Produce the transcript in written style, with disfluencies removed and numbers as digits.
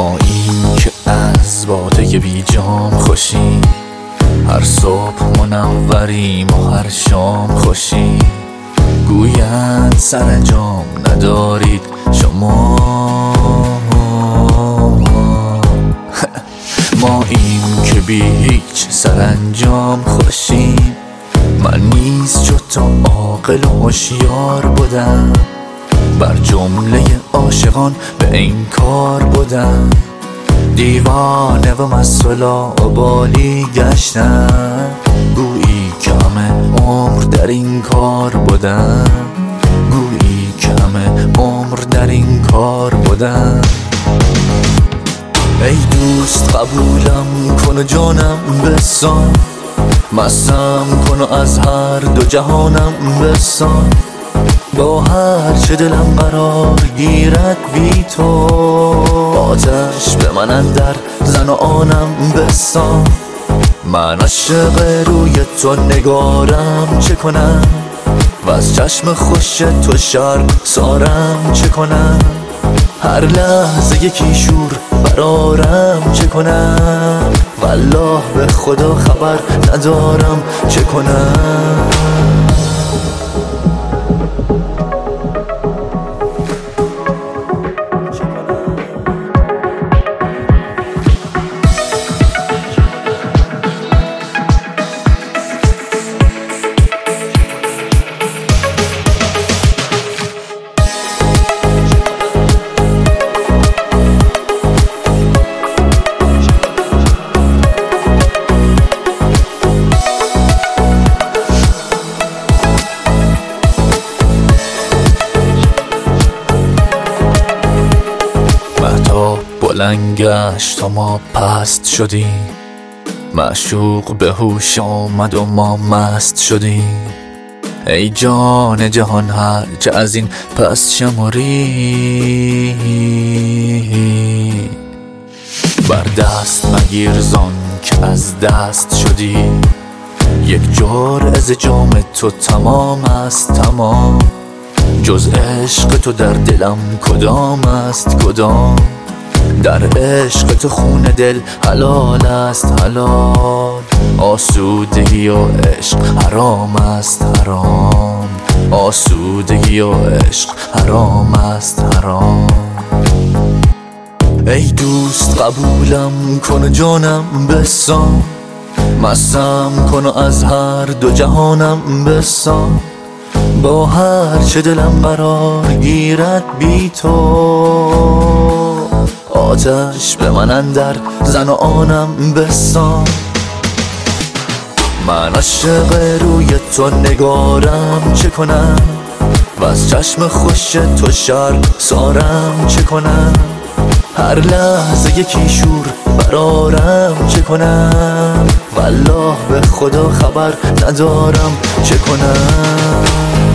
ما این که از باده بی جام خوشیم، هر صبح منوریم و هر شام خوشیم. گویند سرانجام ندارید شما، ما این که بی هیچ سرانجام خوشیم. من نیز چو تو عاقل و هوشیار بودم، بر جمله عاشقان به این کار بودم. دیوانه و مست و لاابالی گشتم، گویی که همه عمر در این کار بودم، گویی که همه عمر در این کار بودم. ای دوست قبولم کن و جانم بسان، مستم کن و از هر دو جهانم بسان. با هر چه دلم قرار گیرد بی تو، آتش به من اندر زن و آنم بسان. من عاشق روی تو نگارم چه کنم، و از چشم خوش تو شرم سارم چه کنم. هر لحظه یکی شور برارم چه کنم، والله به خدا خبر ندارم چه کنم. بلند گشت تا ما پست شدیم، معشوق به هوش آمد و ما مست شدیم. ای جان جهان هر چه از این پس شمری، بر دست مگیر زان که از دست شدی. یک جرعه ز جام تو تمام است تمام، جز عشق تو در دلم کدام است کدام. در عشق تو خون دل حلال است حلال، آسودگی و عشق حرام است حرام، آسودگی و عشق حرام است حرام. ای دوست قبولم کن و جانم بسان، مستم کن و از هر دو جهانم بسان. با هر چه دلم قرار گیرد بی تو، آتش به من اندر زن و آنم بسان. من عاشق روی تو نگارم چه کنم، و از چشم خوش تو شرم سارم چه کنم. هر لحظه یکی شور برارم چه کنم، والله به خدا خبر ندارم چه کنم.